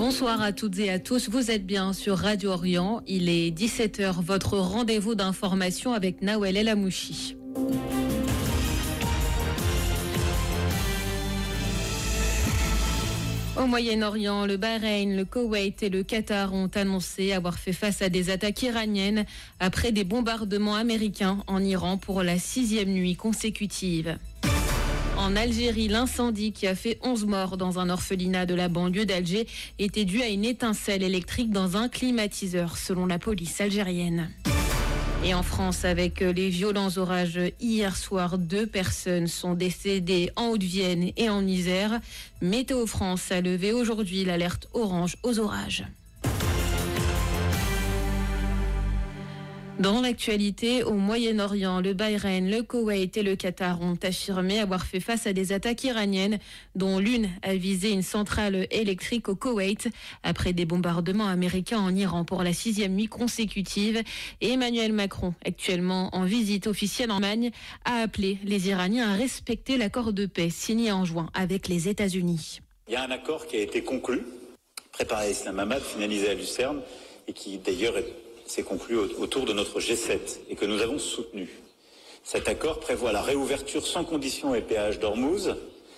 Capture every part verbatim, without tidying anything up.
Bonsoir à toutes et à tous, vous êtes bien sur Radio Orient, il est dix-sept heures, votre rendez-vous d'information avec Nawel El Amouchi. Au Moyen-Orient, le Bahreïn, le Koweït et le Qatar ont annoncé avoir fait face à des attaques iraniennes après des bombardements américains en Iran pour la sixième nuit consécutive. En Algérie, l'incendie qui a fait onze morts dans un orphelinat de la banlieue d'Alger était dû à une étincelle électrique dans un climatiseur, selon la police algérienne. Et en France, avec les violents orages hier soir, deux personnes sont décédées en Haute-Vienne et en Isère. Météo France a levé aujourd'hui l'alerte orange aux orages. Dans l'actualité, au Moyen-Orient, le Bahreïn, le Koweït et le Qatar ont affirmé avoir fait face à des attaques iraniennes, dont l'une a visé une centrale électrique au Koweït, après des bombardements américains en Iran pour la sixième nuit consécutive. Et Emmanuel Macron, actuellement en visite officielle en Allemagne, a appelé les Iraniens à respecter l'accord de paix signé en juin avec les États-Unis. Il y a un accord qui a été conclu, préparé à Islamabad, finalisé à Lucerne, et qui d'ailleurs est s'est conclu autour de notre G sept et que nous avons soutenu. Cet accord prévoit la réouverture sans condition et péage d'Ormuz,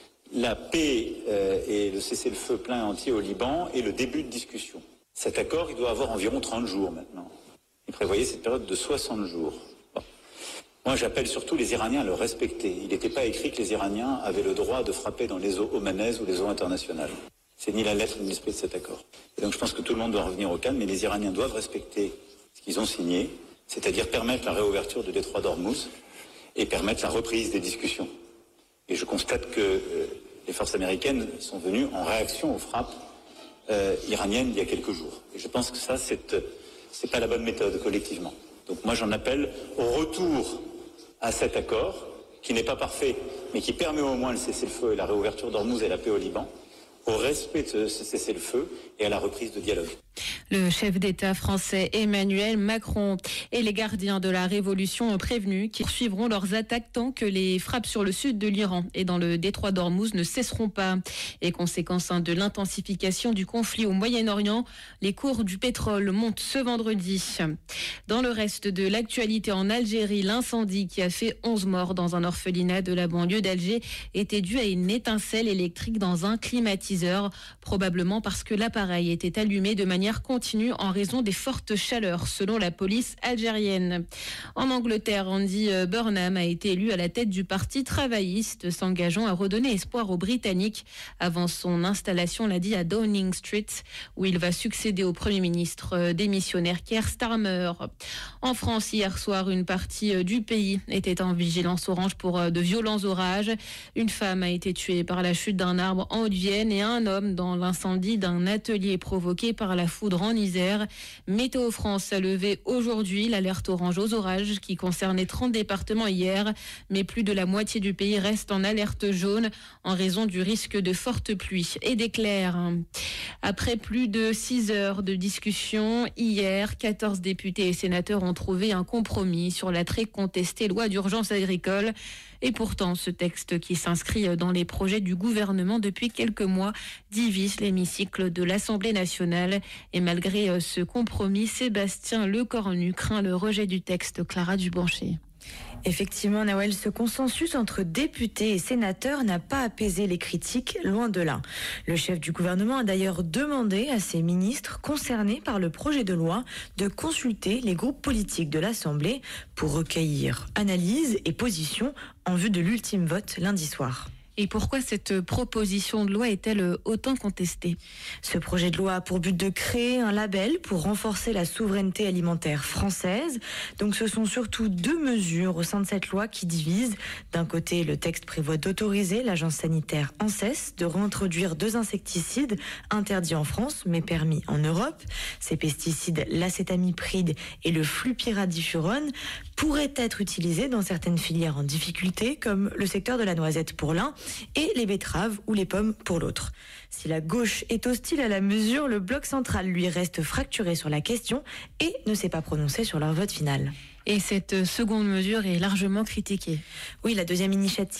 la paix euh, et le cessez-le-feu plein et entier au Liban et le début de discussion. Cet accord, il doit avoir environ trente jours maintenant. Il prévoyait cette période de soixante jours. Bon. Moi, j'appelle surtout les Iraniens à le respecter. Il n'était pas écrit que les Iraniens avaient le droit de frapper dans les eaux omanaises ou les eaux internationales. C'est ni la lettre ni l'esprit de cet accord. Et donc je pense que tout le monde doit revenir au calme, mais les Iraniens doivent respecter ce qu'ils ont signé, c'est-à-dire permettre la réouverture du détroit d'Ormuz et permettre la reprise des discussions. Et je constate que euh, les forces américaines sont venues en réaction aux frappes euh, iraniennes il y a quelques jours. Et je pense que ça, c'est, euh, c'est pas la bonne méthode collectivement. Donc moi, j'en appelle au retour à cet accord, qui n'est pas parfait, mais qui permet au moins le cessez-le-feu et la réouverture d'Ormuz et la paix au Liban, au respect de ce cessez-le-feu et à la reprise de dialogue. Le chef d'État français Emmanuel Macron et les gardiens de la Révolution ont prévenu qu'ils poursuivront leurs attaques tant que les frappes sur le sud de l'Iran et dans le détroit d'Ormuz ne cesseront pas. Et conséquence de l'intensification du conflit au Moyen-Orient, les cours du pétrole montent ce vendredi. Dans le reste de l'actualité en Algérie, l'incendie qui a fait onze morts dans un orphelinat de la banlieue d'Alger était dû à une étincelle électrique dans un climatiseur, probablement parce que l'appareil était allumé de manière continue en raison des fortes chaleurs, selon la police algérienne. En Angleterre, Andy Burnham a été élu à la tête du parti travailliste, s'engageant à redonner espoir aux Britanniques avant son installation, l'a dit, à Downing Street, où il va succéder au Premier ministre démissionnaire Keir Starmer. En France, hier soir, une partie du pays était en vigilance orange pour de violents orages. Une femme a été tuée par la chute d'un arbre en Haute-Vienne et un homme dans l'incendie d'un atelier provoqué par la foudre en Isère. Météo France a levé aujourd'hui l'alerte orange aux orages qui concernait trente départements hier, mais plus de la moitié du pays reste en alerte jaune en raison du risque de fortes pluies et d'éclairs. Après plus de six heures de discussion, hier, quatorze députés et sénateurs ont trouvé un compromis sur la très contestée loi d'urgence agricole. Et pourtant, ce texte qui s'inscrit dans les projets du gouvernement depuis quelques mois divise l'hémicycle de l'Assemblée nationale. Et malgré ce compromis, Sébastien Lecornu craint le rejet du texte. Clara Dubanché. Effectivement, Nawel, ce consensus entre députés et sénateurs n'a pas apaisé les critiques, loin de là. Le chef du gouvernement a d'ailleurs demandé à ses ministres concernés par le projet de loi de consulter les groupes politiques de l'Assemblée pour recueillir analyses et positions en vue de l'ultime vote lundi soir. Et pourquoi cette proposition de loi est-elle autant contestée ? Ce projet de loi a pour but de créer un label pour renforcer la souveraineté alimentaire française. Donc ce sont surtout deux mesures au sein de cette loi qui divisent. D'un côté, le texte prévoit d'autoriser l'agence sanitaire ANSES de réintroduire deux insecticides interdits en France mais permis en Europe. Ces pesticides, l'acétamipride et le flupiradifurone, pourraient être utilisés dans certaines filières en difficulté comme le secteur de la noisette pour l'un et les betteraves ou les pommes pour l'autre. Si la gauche est hostile à la mesure, le bloc central lui reste fracturé sur la question et ne s'est pas prononcé sur leur vote final. Et cette seconde mesure est largement critiquée. Oui, la deuxième initiative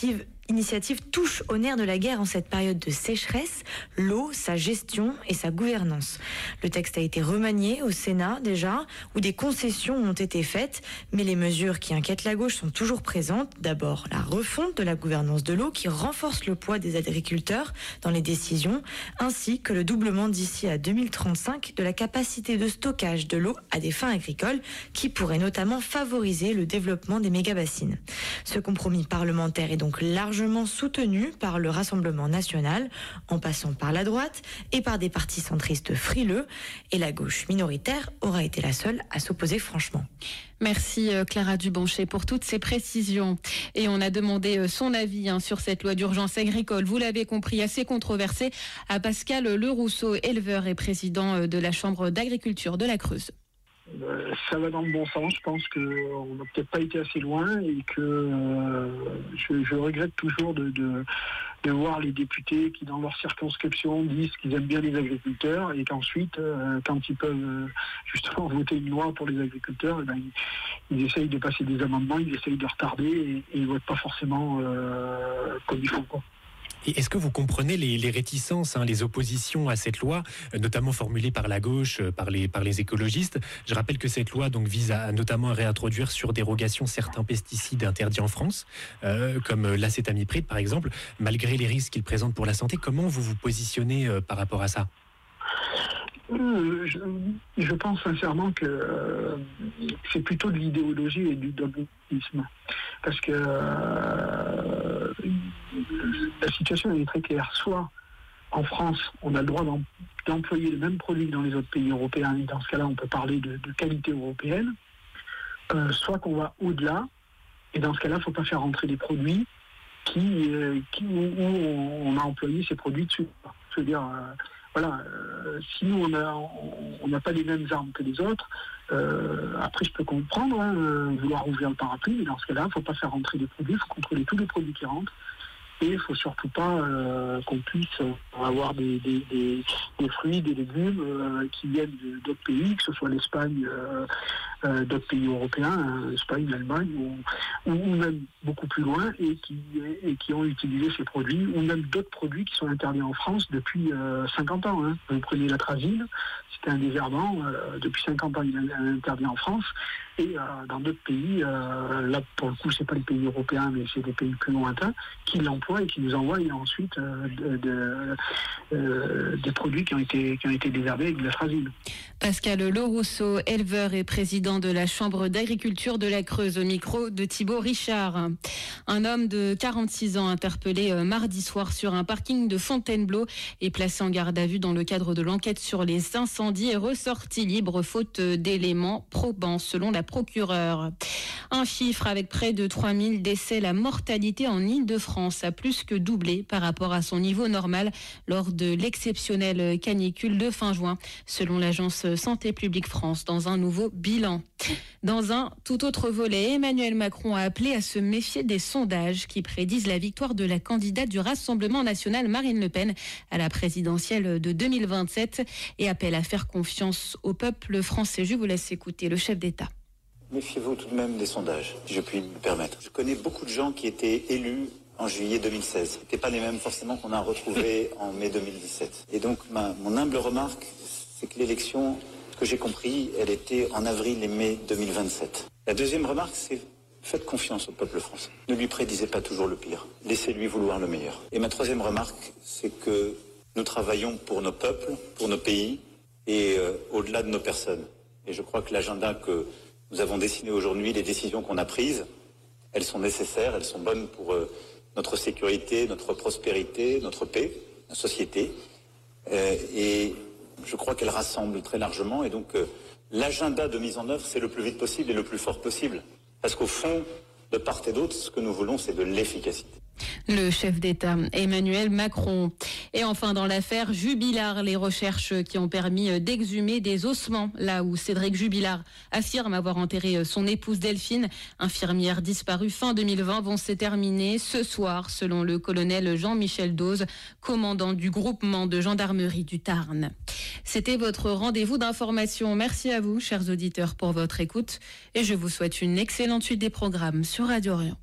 initiative touche au nerf de la guerre en cette période de sécheresse, l'eau, sa gestion et sa gouvernance. Le texte a été remanié au Sénat déjà, où des concessions ont été faites, mais les mesures qui inquiètent la gauche sont toujours présentes. D'abord, la refonte de la gouvernance de l'eau qui renforce le poids des agriculteurs dans les décisions, ainsi que le doublement d'ici à deux mille trente-cinq de la capacité de stockage de l'eau à des fins agricoles, qui pourrait notamment favoriser le développement des méga-bassines. Ce compromis parlementaire est donc largement soutenu par le Rassemblement national, en passant par la droite et par des partis centristes frileux, et la gauche minoritaire aura été la seule à s'opposer franchement. Merci Clara Dubanché pour toutes ces précisions. Et on a demandé son avis hein, sur cette loi d'urgence agricole, vous l'avez compris, assez controversée, à Pascal Lerousseau, éleveur et président de la Chambre d'agriculture de la Creuse. Ça va dans le bon sens. Je pense qu'on n'a peut-être pas été assez loin et que euh, je, je regrette toujours de, de, de voir les députés qui, dans leur circonscription, disent qu'ils aiment bien les agriculteurs et qu'ensuite, euh, quand ils peuvent euh, justement voter une loi pour les agriculteurs, eh ben, ils, ils essayent de passer des amendements, ils essayent de retarder et, et ils ne votent pas forcément euh, comme il faut, quoi. Et est-ce que vous comprenez les, les réticences, hein, les oppositions à cette loi, notamment formulées par la gauche, par les, par les écologistes ? Je rappelle que cette loi donc, vise à, notamment à réintroduire sur dérogation certains pesticides interdits en France, euh, comme l'acétamipride par exemple, malgré les risques qu'ils présentent pour la santé. Comment vous vous positionnez euh, par rapport à ça ? Euh, je, je pense sincèrement que euh, c'est plutôt de l'idéologie et du dogmatisme. Parce que euh, la situation est très claire. Soit en France, on a le droit d'em- d'employer le même produit que dans les autres pays européens, et dans ce cas-là, on peut parler de, de qualité européenne. Euh, soit qu'on va au-delà, et dans ce cas-là, il ne faut pas faire rentrer des produits qui, euh, qui, où on a employé ces produits dessus. Je veux dire... Euh, Voilà, euh, si nous on n'a pas les mêmes armes que les autres, euh, après je peux comprendre, hein, euh, vouloir ouvrir le parapluie, mais dans ce cas-là, il ne faut pas faire rentrer des produits, il faut contrôler tous les produits qui rentrent. Et il ne faut surtout pas euh, qu'on puisse avoir des, des, des, des fruits, des légumes euh, qui viennent de, d'autres pays, que ce soit l'Espagne, euh, euh, d'autres pays européens, hein, l'Espagne, l'Allemagne, ou, ou, ou même beaucoup plus loin, et qui, et qui ont utilisé ces produits, ou même d'autres produits qui sont interdits en France depuis euh, cinquante ans. Hein. Vous prenez l'atrazine, c'était un désherbant, euh, depuis cinquante ans il est interdit en France, et euh, dans d'autres pays, euh, là pour le coup c'est pas les pays européens, mais c'est des pays plus lointains, qui l'emploient et qui nous envoient ensuite euh, de, de, euh, des produits qui ont été, qui ont été désherbés avec de l'atrazine. Pascal Lerousseau, éleveur et président de la Chambre d'agriculture de la Creuse, au micro de Thibaut Richard. Un homme de quarante-six ans interpellé mardi soir sur un parking de Fontainebleau est placé en garde à vue dans le cadre de l'enquête sur les incendies et ressorti libre faute d'éléments probants selon la procureure. Un chiffre avec près de trois mille décès, la mortalité en Île-de-France a plus que doublé par rapport à son niveau normal lors de l'exceptionnelle canicule de fin juin, selon l'agence Santé publique France, dans un nouveau bilan. Dans un tout autre volet, Emmanuel Macron a appelé à se méfier des sondages qui prédisent la victoire de la candidate du Rassemblement national, Marine Le Pen, à la présidentielle de deux mille vingt-sept et appelle à faire confiance au peuple français. Je vous laisse écouter le chef d'État. Méfiez-vous tout de même des sondages, si je puis me permettre. Je connais beaucoup de gens qui étaient élus en juillet deux mille seize. Ce n'étaient pas les mêmes forcément qu'on a retrouvés en mai deux mille dix-sept. Et donc ma, mon humble remarque, c'est que l'élection, ce que j'ai compris, elle était en avril et mai deux mille vingt-sept. La deuxième remarque, c'est faites confiance au peuple français. Ne lui prédisez pas toujours le pire. Laissez-lui vouloir le meilleur. Et ma troisième remarque, c'est que nous travaillons pour nos peuples, pour nos pays et euh, au-delà de nos personnes. Et je crois que l'agenda que nous avons dessiné aujourd'hui, les décisions qu'on a prises, elles sont nécessaires, elles sont bonnes pour euh, notre sécurité, notre prospérité, notre paix, la société. Euh, et je crois qu'elles rassemblent très largement. Et donc, euh, l'agenda de mise en œuvre, c'est le plus vite possible et le plus fort possible. Parce qu'au fond, de part et d'autre, ce que nous voulons, c'est de l'efficacité. Le chef d'État Emmanuel Macron. Et enfin, dans l'affaire Jubilard, les recherches qui ont permis d'exhumer des ossements, là où Cédric Jubilard affirme avoir enterré son épouse Delphine, infirmière disparue fin deux mille vingt, vont se terminer ce soir, selon le colonel Jean-Michel Dose, commandant du groupement de gendarmerie du Tarn. C'était votre rendez-vous d'information. Merci à vous, chers auditeurs, pour votre écoute. Et je vous souhaite une excellente suite des programmes sur Radio Orient.